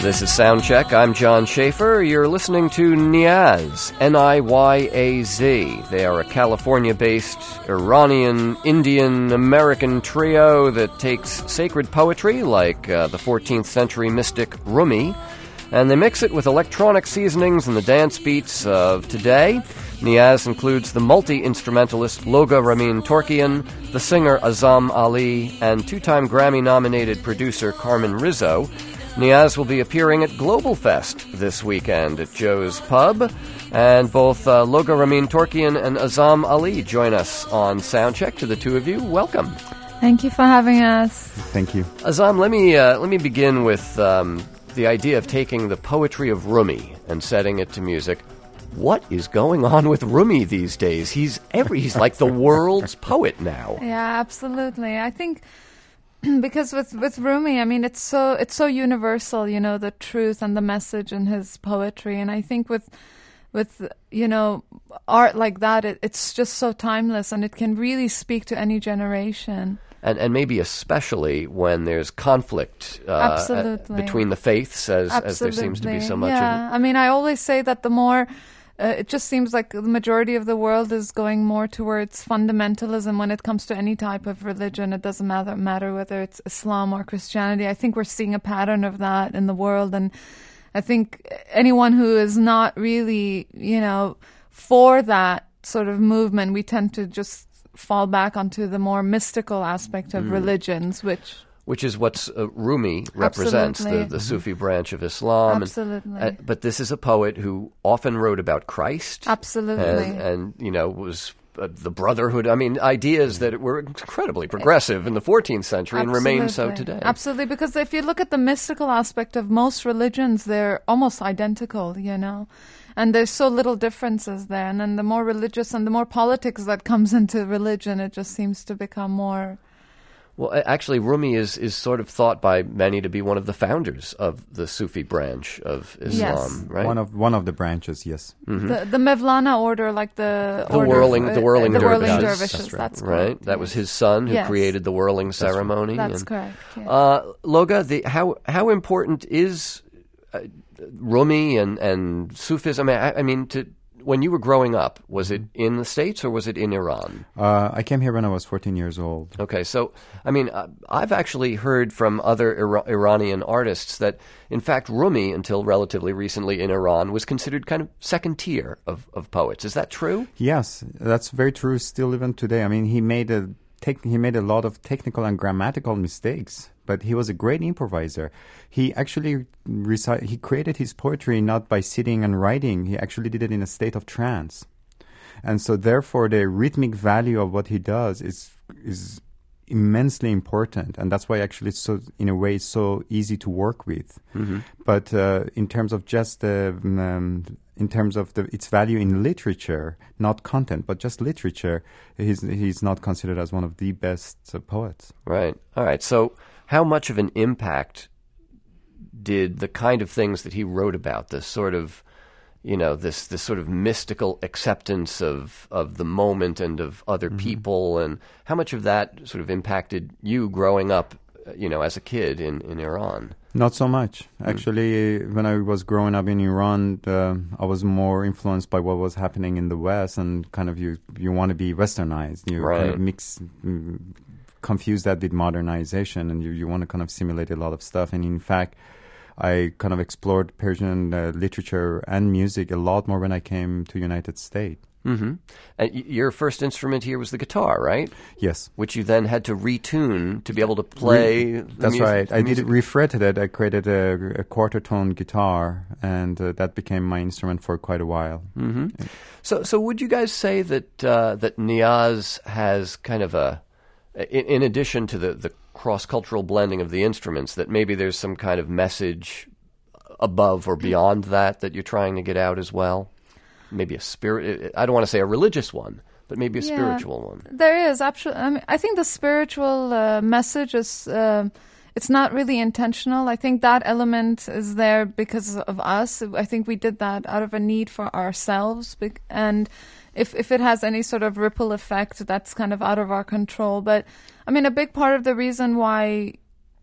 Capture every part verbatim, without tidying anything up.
This is Soundcheck. I'm John Schaefer. You're listening to Niyaz, N I Y A Z. They are a California-based Iranian, Indian, American trio that takes sacred poetry like uh, the fourteenth century mystic Rumi, and they mix it with electronic seasonings and the dance beats of today. Niyaz includes the multi-instrumentalist Loga Ramin Torkian, the singer Azam Ali, and two-time Grammy-nominated producer Carmen Rizzo. Niyaz will be appearing at Global Fest this weekend at Joe's Pub, and both uh, Loga Ramin Torkian and Azam Ali join us on Soundcheck. To the two of you, welcome. Thank you for having us. Thank you. Azam, let me uh, let me begin with um, the idea of taking the poetry of Rumi and setting it to music. What is going on with Rumi these days? He's every he's like the world's poet now. Yeah, absolutely. I think because with, with Rumi, I mean, it's so it's so universal, you know, the truth and the message in his poetry. And I think with with you know art like that, it, it's just so timeless, and it can really speak to any generation. And and maybe especially when there's conflict uh, Absolutely. between the faiths, as Absolutely. as there seems to be so much yeah. of it. I mean, I always say that the more Uh, it just seems like the majority of the world is going more towards fundamentalism when it comes to any type of religion. It doesn't matter, matter whether it's Islam or Christianity. I think we're seeing a pattern of that in the world. And I think anyone who is not really, you know, for that sort of movement, we tend to just fall back onto the more mystical aspect of mm. religions, which... Which is what uh, Rumi represents, the, the Sufi branch of Islam. Absolutely. And, uh, but this is a poet who often wrote about Christ. Absolutely. And, and you know, was uh, the brotherhood. I mean, ideas that were incredibly progressive in the fourteenth century Absolutely. and remain so today. Absolutely, because if you look at the mystical aspect of most religions, they're almost identical, you know. And there's so little differences there. And then the more religious and the more politics that comes into religion, it just seems to become more... Well, actually, Rumi is, is sort of thought by many to be one of the founders of the Sufi branch of Islam, yes. right? One of one of the branches, yes. Mm-hmm. The, the Mevlana order, like the the order whirling, of, the whirling uh, the dervishes. whirling dervishes. That's, right. that's right. correct. That yes. was his son who yes. created the whirling that's ceremony. Right. That's and, correct. Yeah. Uh, Loga, the, how how important is uh, Rumi and and Sufism? I mean, I, I mean to. When you were growing up, was it in the States or was it in Iran? Uh, I came here when I was fourteen years old. Okay, so, I mean, uh, I've actually heard from other Ira- Iranian artists that, in fact, Rumi, until relatively recently in Iran, was considered kind of second tier of, of poets. Is that true? Yes, that's very true still even today. I mean, he made a tec- he made a lot of technical and grammatical mistakes, but he was a great improviser. He actually reci- he created his poetry not by sitting and writing. He actually did it in a state of trance. And so therefore the rhythmic value of what he does is is immensely important. And that's why actually it's so, in a way, it's so easy to work with. Mm-hmm. But uh, in terms of just uh, um, in terms of the, its value in literature, not content, but just literature, he's, he's not considered as one of the best uh, poets. Right. All right. So how much of an impact did the kind of things that he wrote about, this sort of, you know, this this sort of mystical acceptance of, of the moment and of other mm-hmm. people, and how much of that sort of impacted you growing up, you know, as a kid in, in Iran? Not so much. Actually, mm. when I was growing up in Iran, uh, I was more influenced by what was happening in the West, and kind of you, you want to be westernized. You right. kind of mix... Mm, confuse that with modernization, and you, you want to kind of simulate a lot of stuff. And in fact, I kind of explored Persian uh, literature and music a lot more when I came to United States. Mm-hmm. And y- your first instrument here was the guitar, right? Yes. Which you then had to retune to be able to play. Re- the that's music, right. I music. did it, refretted it. I created a, a quarter tone guitar, and uh, that became my instrument for quite a while. Mm-hmm. So, so would you guys say that uh, that Niyaz has kind of a In, in addition to the, the cross-cultural blending of the instruments, that maybe there's some kind of message above or beyond that that you're trying to get out as well? Maybe a spirit, I don't want to say a religious one, but maybe a yeah, spiritual one. There is, absolutely. I mean, I think the spiritual uh, message is, uh, it's not really intentional. I think that element is there because of us. I think we did that out of a need for ourselves, and If if it has any sort of ripple effect, that's kind of out of our control. But, I mean, a big part of the reason why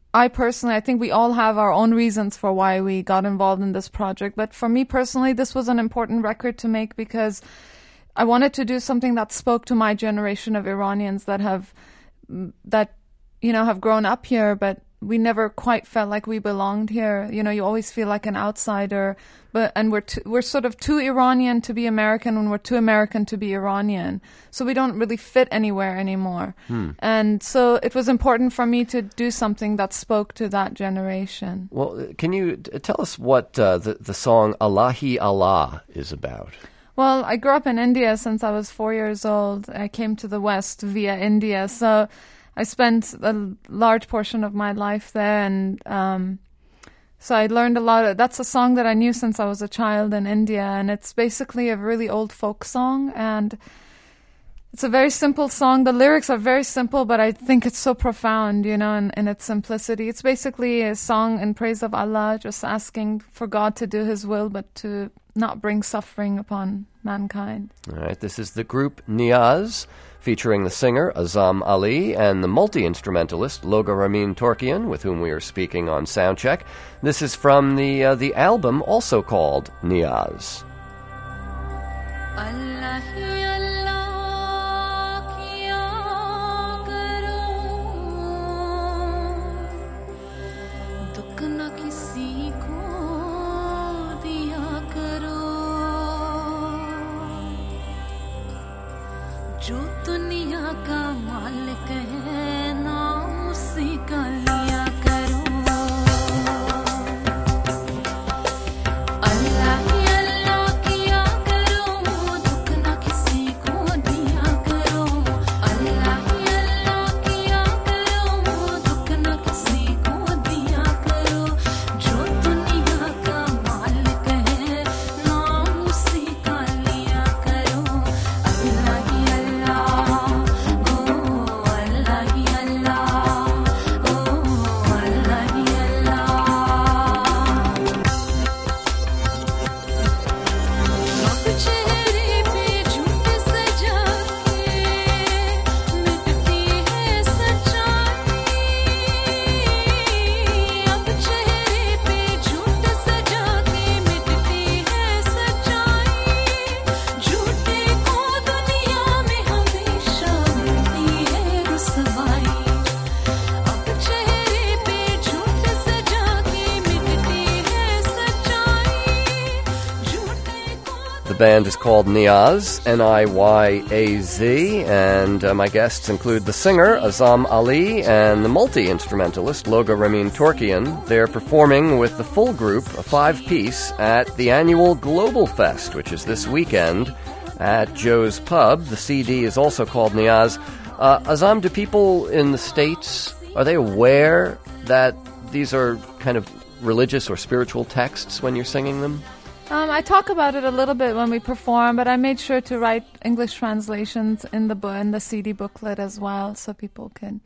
I personally, I think we all have our own reasons for why we got involved in this project. But for me personally, this was an important record to make because I wanted to do something that spoke to my generation of Iranians that have, that, you know, have grown up here, but we never quite felt like we belonged here. You know, you always feel like an outsider, but and we're too, we're sort of too Iranian to be American, and we're too American to be Iranian. So we don't really fit anywhere anymore. Hmm. And so it was important for me to do something that spoke to that generation. Well, can you t- tell us what uh, the the song Allahi Allah is about? Well, I grew up in India since I was four years old. I came to the West via India, so I spent a large portion of my life there, and um, so I learned a lot of, that's a song that I knew since I was a child in India, and it's basically a really old folk song, and it's a very simple song. The lyrics are very simple, but I think it's so profound, you know, in, in its simplicity. It's basically a song in praise of Allah, just asking for God to do His will, but to not bring suffering upon mankind. All right, this is the group Niyaz, featuring the singer Azam Ali and the multi-instrumentalist Loga Ramin Torkian, with whom we are speaking on Soundcheck. This is from the uh, the album also called Niyaz. जो दुनिया का मालिक है नाम उसी का लिया करो अल्लाह ही अल्लाह किया करो दुख ना किसी को दिया करो अल्लाह ही अल्लाह किया करो दुख ना किसी को दिया करो जो दुनिया का मालिक है नाम उसी का लिया करो अल्लाह ही The band is called Niyaz, N I Y A Z, and uh, my guests include the singer, Azam Ali, and the multi-instrumentalist, Loga Ramin Torkian. They're performing with the full group, a five-piece, at the annual Global Fest, which is this weekend at Joe's Pub. The C D is also called Niyaz. Uh, Azam, do people in the States, are they aware that these are kind of religious or spiritual texts when you're singing them? Um, I talk about it a little bit when we perform, but I made sure to write English translations in the bu- in the C D booklet as well, so people can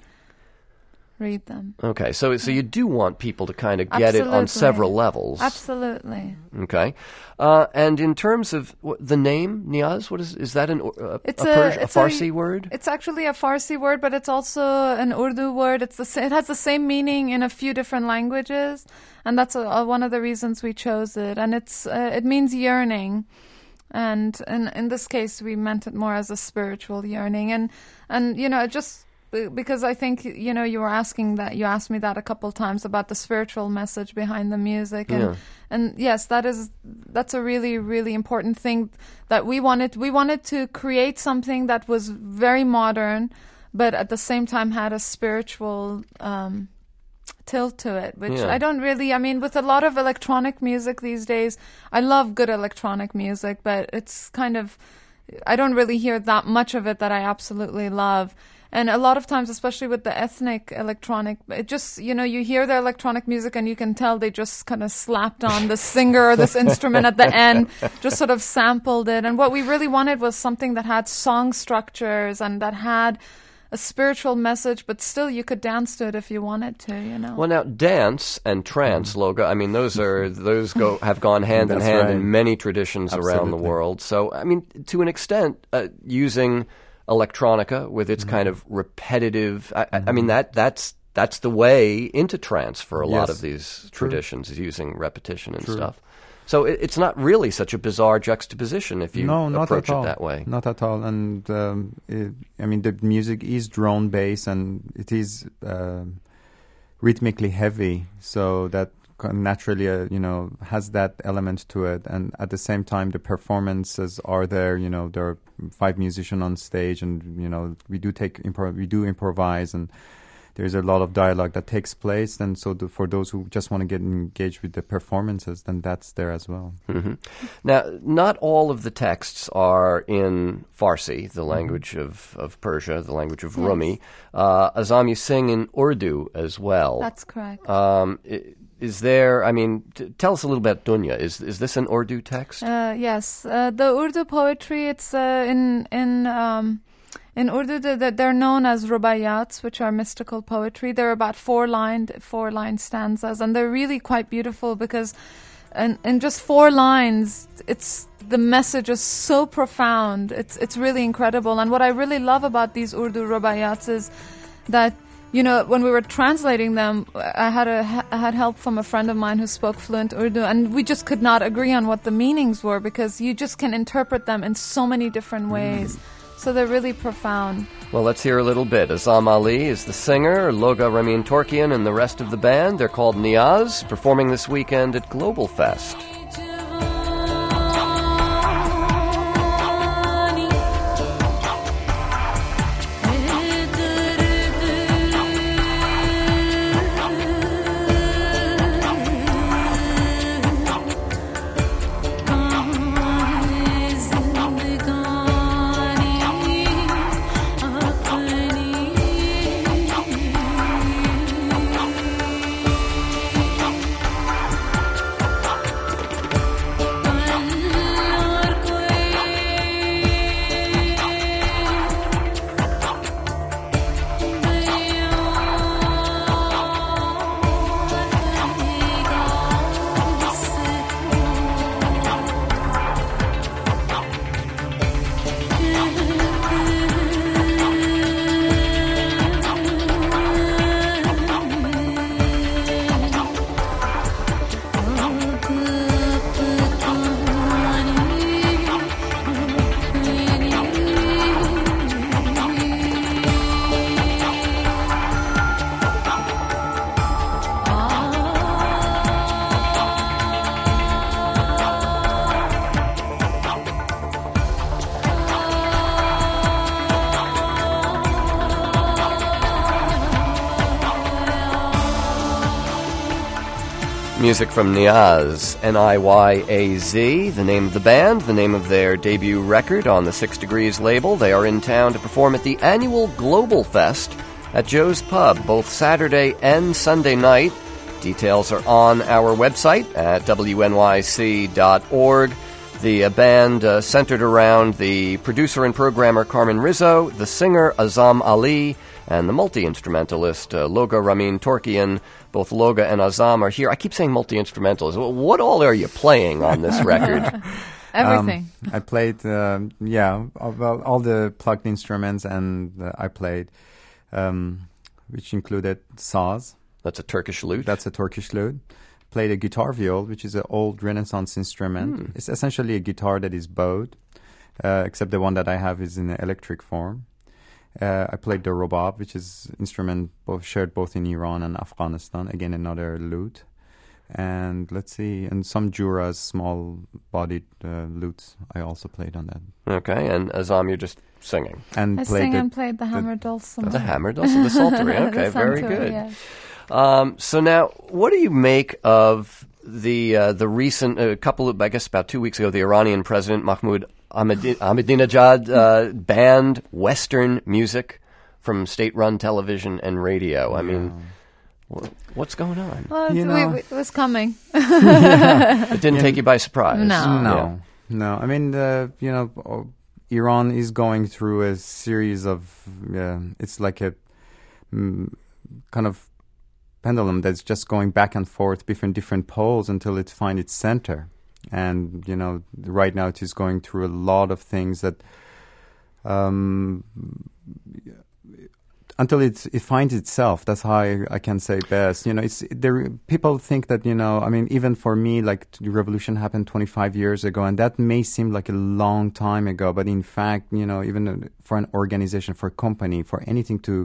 read them. Okay, so so you do want people to kind of get Absolutely. it on several levels. Absolutely. Okay, uh, and in terms of what, the name Niyaz, what is is that an uh, It's a, a, Pers- a it's Farsi a, word? It's actually a Farsi word, but it's also an Urdu word. It's the sa- it has the same meaning in a few different languages, and that's a, a, one of the reasons we chose it. And it's uh, it means yearning, and in in this case, we meant it more as a spiritual yearning. And and you know, just because I think, you know, you were asking that, you asked me that a couple times about the spiritual message behind the music. And, yeah. and yes, that is, that's a really, really important thing that we wanted. We wanted to create something that was very modern, but at the same time had a spiritual, um, tilt to it, which yeah. I don't really, I mean, with a lot of electronic music these days, I love good electronic music, but it's kind of, I don't really hear that much of it that I absolutely love. And a lot of times, especially with the ethnic electronic, it just, you know, you hear their electronic music and you can tell they just kind of slapped on the singer or this instrument at the end, just sort of sampled it. And what we really wanted was something that had song structures and that had a spiritual message, but still you could dance to it if you wanted to, you know. Well, now, dance and trance, Loga, I mean, those are those go have gone hand in That's hand right. in many traditions around the Absolutely. world. So, I mean, to an extent, uh, using electronica with its Mm-hmm. kind of repetitive, I, Mm-hmm. I mean, that that's that's the way into trance for a lot Yes. of these True. traditions, is using repetition and True. stuff. So it, it's not really such a bizarre juxtaposition if you no, not approach at all. it that way. Not at all. And um, it, I mean, the music is drone based, and it is um rhythmically heavy, so that kind of naturally, uh, you know, has that element to it. And at the same time, the performances are there. You know, there are five musicians on stage, and you know, we do take impro- we do improvise, and there's a lot of dialogue that takes place. And so, the, for those who just want to get engaged with the performances, then that's there as well. hmm Now, not all of the texts are in Farsi, the language of, of Persia, the language of Yes. Rumi. Uh, Azam, you sing in Urdu as well. That's correct. Um, i- is there, I mean, t- tell us a little bit, Dunya. Is is this an Urdu text? Uh, yes, uh, the Urdu poetry. It's uh, in in um, in Urdu. th- th- They're known as rubaiyats, which are mystical poetry. They're about four lined four line stanzas, and they're really quite beautiful because, in, in just four lines, it's the message is so profound. It's it's really incredible. And what I really love about these Urdu rubaiyats is that, you know, when we were translating them, I had a I had help from a friend of mine who spoke fluent Urdu, and we just could not agree on what the meanings were because you just can interpret them in so many different ways. So they're really profound. Well, let's hear a little bit. Azam Ali is the singer, Loga Ramin Torkian and the rest of the band. They're called Niyaz, performing this weekend at Global Fest. Music from Niyaz, N I Y A Z, the name of the band, the name of their debut record on the Six Degrees label. They are in town to perform at the annual Global Fest at Joe's Pub, both Saturday and Sunday night. Details are on our website at W N Y C dot org. The uh, band uh, centered around the producer and programmer Carmen Rizzo, the singer Azam Ali, and the multi-instrumentalist uh, Loga Ramin Torkian. Both Loga and Azam are here. I keep saying multi-instrumentalist. What all are you playing on this record? Everything. Um, I played, um yeah, all- well, all the plugged instruments, and uh, I played, um, which included saz. That's a Turkish lute. That's a Turkish lute. Played a guitar viol, which is an old Renaissance instrument. Hmm. It's essentially a guitar that is bowed, uh, except the one that I have is in an electric form. Uh, I played the robab, which is instrument both shared both in Iran and Afghanistan. Again, another lute. And let's see, and some Juras, small-bodied uh, lutes. I also played on that. Okay, and Azam, you're just singing. And I played sing the, and played the hammer dulcimer. The hammer, also the psaltery. Okay, The very psaltery, good. yes. Um, so now, what do you make of the uh, the recent, a uh, couple of, I guess about two weeks ago, the Iranian president, Mahmoud Ahmadi- Ahmadinejad, uh, banned Western music from state-run television and radio? I mean, wh- what's going on? Well, You it, know- we, we, it was coming. It didn't take you by surprise. No. No, Yeah. no. I mean, uh, you know, uh, Iran is going through a series of, uh, it's like a mm, kind of pendulum that's just going back and forth between different poles until it finds its center. And, you know, right now it is going through a lot of things that um, until it it finds itself. That's how I, I can say best. You know, it's there. People think that, you know, I mean, even for me, like the revolution happened twenty-five years ago, and that may seem like a long time ago, but in fact, you know, even for an organization, for a company, for anything to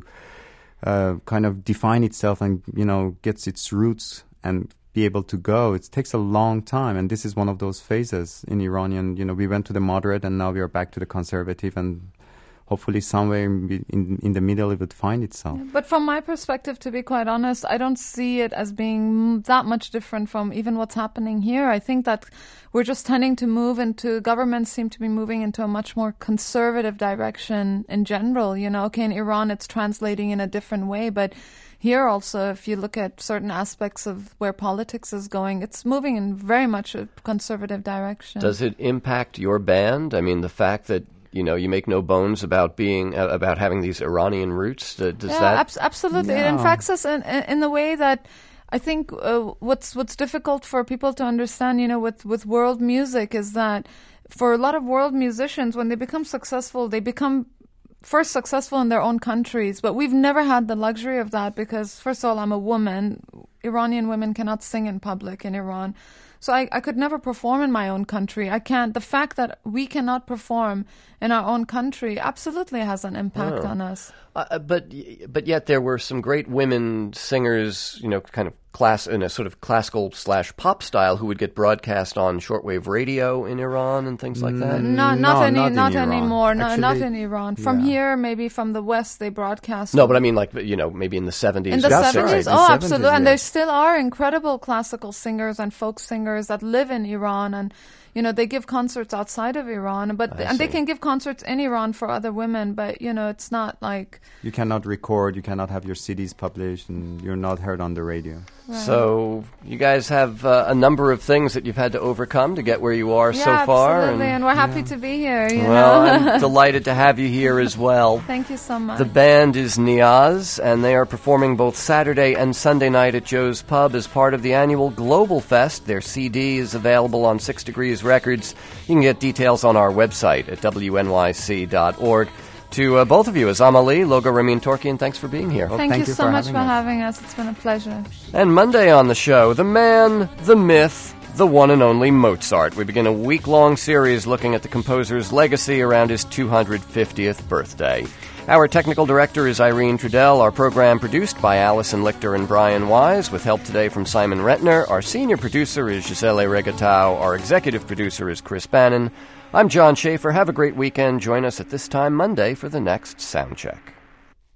uh, kind of define itself and, you know, gets its roots and be able to go, it takes a long time, and this is one of those phases in Iranian. You know, we went to the moderate, and now we are back to the conservative, and hopefully somewhere in, in in the middle it would find itself. But from my perspective, to be quite honest, I don't see it as being that much different from even what's happening here. I think that we're just tending to move into, governments seem to be moving into a much more conservative direction in general. You know, okay, in Iran it's translating in a different way, but here also, if you look at certain aspects of where politics is going, it's moving in very much a conservative direction. Does it impact your band? I mean, the fact that, you know, you make no bones about being uh, about having these Iranian roots. Does yeah, that abs- absolutely? Yeah. It infects us in, in, in the way that I think uh, what's what's difficult for people to understand, you know, with with world music is that for a lot of world musicians, when they become successful, they become first successful in their own countries. But we've never had the luxury of that because, first of all, I'm a woman. Iranian women cannot sing in public in Iran. So I, I could never perform in my own country. I can't. The fact that we cannot perform in our own country absolutely has an impact Oh. on us. Uh, but but yet there were some great women singers, you know, kind of class in a sort of classical slash pop style, who would get broadcast on shortwave radio in Iran and things like that. Not, not, No, any, not in not Iran. anymore. No, not Actually, in Iran. From yeah. here, maybe from the West, they broadcast. No, but I mean, like, you know, maybe in the seventies. in the That's seventies, right, oh, the absolutely. seventies, And yeah. there still are incredible classical singers and folk singers that live in Iran, and you know they give concerts outside of Iran, but I and they see. can give concerts in Iran for other women. But you know, it's not like You cannot record, you cannot have your C Ds published, and you're not heard on the radio. So you guys have uh, a number of things that you've had to overcome to get where you are yeah, so far. absolutely, and, we're happy to be here. You well, know, I'm delighted to have you here as well. thank you so much. The band is Niaz, and they are performing both Saturday and Sunday night at Joe's Pub as part of the annual Global Fest. Their C D is available on Six Degrees Records. You can get details on our website at W N Y C dot org. To uh, both of you, Azam Ali, Logo Ramin Torkian, thanks for being here. Well, thank, thank you you so for much having for us. having us. It's been a pleasure. And Monday on the show, the man, the myth, the one and only Mozart. We begin a week-long series looking at the composer's legacy around his two hundred fiftieth birthday. Our technical director is Irene Trudell. Our program produced by Allison Lichter and Brian Wise, with help today from Simon Retner. Our senior producer is Gisele Regatau. Our executive producer is Chris Bannon. I'm John Schaefer. Have a great weekend. Join us at this time Monday for the next Soundcheck.